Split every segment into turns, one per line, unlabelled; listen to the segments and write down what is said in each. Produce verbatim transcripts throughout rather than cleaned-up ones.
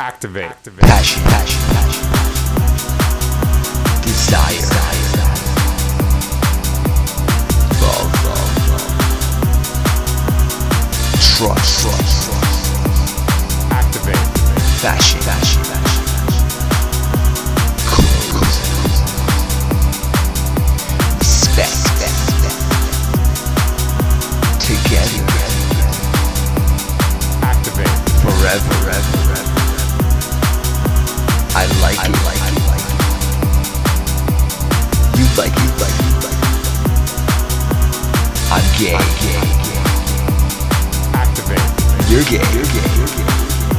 Activate. Activate.
Passion, passion, passion. Desire. Love, love, love. Trust, trust, trust.
Activate.
Fashion, fashion, fashion. Clothes. Respect, respect. Together.
Activate.
Forever, forever, forever. I like it, like it, like it. You like it, like it, like it. I'm gay, I'm gay, gay.
Activate.
You're gay, you're gay, you're gay.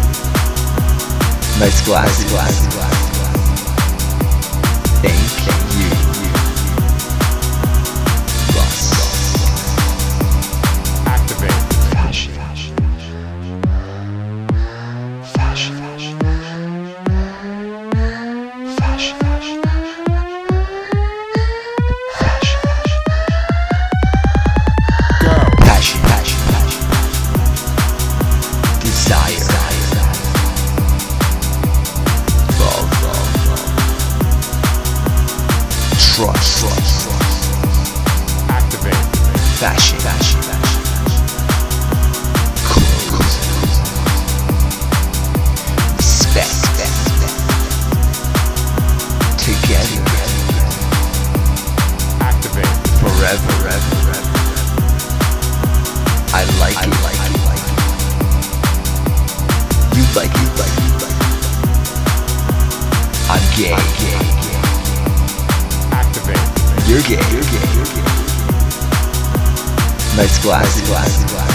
Nice glasses, glasses, glasses, glasses. Thank you. Bus.
Activate.
Fashion, fashion, fashion, fashion, fashion, fashion, fashion, fashion,
Go.
passion, passion, passion, desire, love, love, love, trust, trust, trust,
Activate.
fashion, fashion, fashion, clothes, respect, together,
Activate.
forever, forever, forever. I like it, like it, like it. You like it, like it, like it. I'm gay, gay, gay.
Activate.
You're gay, you're gay, you're gay. Nice glasses, glasses, glasses.